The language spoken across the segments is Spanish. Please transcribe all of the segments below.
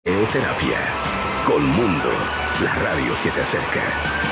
Eoterapia. Colmundo, la radio que te acerca.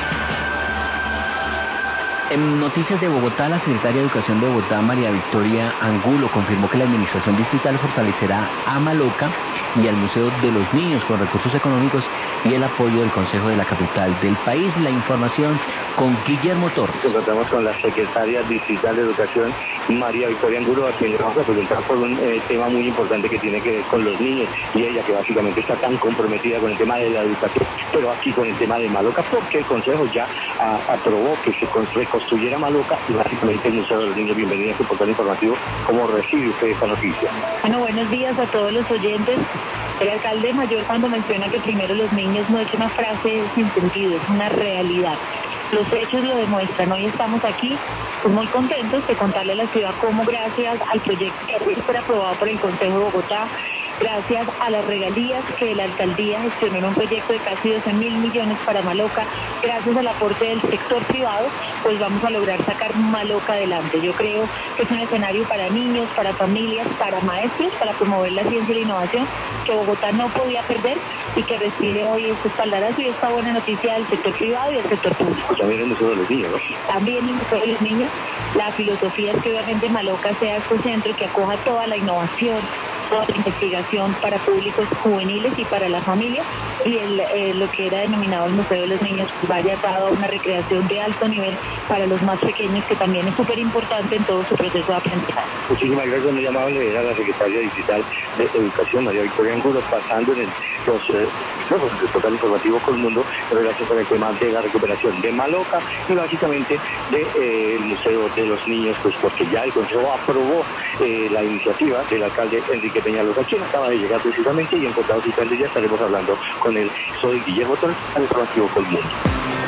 En noticias de Bogotá, la secretaria de Educación de Bogotá, María Victoria Angulo, confirmó que la administración distrital fortalecerá a Maloca y al Museo de los Niños con recursos económicos y el apoyo del Consejo de la Capital del país. La información con Guillermo Torres. Nos encontramos con la secretaria distrital de Educación, María Victoria Angulo, a quien le vamos a preguntar por un tema muy importante que tiene que ver con los niños y ella, que básicamente está tan comprometida con el tema de la educación, pero aquí con el tema de Maloca, porque el Consejo ya aprobó que se reconstruyera Maloca y básicamente el Museo de los Niños. Bienvenida a este portal informativo. ¿Cómo recibe usted esta noticia? Bueno, buenos días a todos los oyentes. El alcalde mayor, cuando menciona que primero los niños, no es una frase sin sentido, es una realidad. Los hechos lo demuestran. Hoy estamos aquí pues muy contentos de contarle a la ciudad cómo, gracias al proyecto que fue aprobado por el Consejo de Bogotá, gracias a las regalías que la alcaldía gestionó en un proyecto de casi 12.000 millones para Maloca, gracias al aporte del sector privado, pues vamos a lograr sacar Maloca adelante. Yo creo que es un escenario para niños, para familias, para maestros, para promover la ciencia y la innovación, que Bogotá no podía perder y que recibe hoy este espaldarazo y esta buena noticia del sector privado y del sector público. También el Museo de los Niños, ¿no? También el Museo de los Niños. La filosofía es que obviamente Maloca sea este centro que acoja toda la innovación, toda la investigación para públicos juveniles y para la familia, y lo que era denominado el Museo de los Niños vaya dado a una recreación de alto nivel para los más pequeños, que también es súper importante en todo su proceso de aprendizaje. Muchísimas gracias, muy amable. Era la secretaria distrital de Educación, María Victoria Angulo, pasando en el portal informativo Colmundo en relación con el tema de la recuperación de Maloca y básicamente del Museo de los Niños, pues porque ya el Consejo aprobó la iniciativa del alcalde Enrique Peñalosa, quien acaba de llegar precisamente, y en Contado Citando ya estaremos hablando con él. Soy Guillermo Torres, al informativo Colmundo.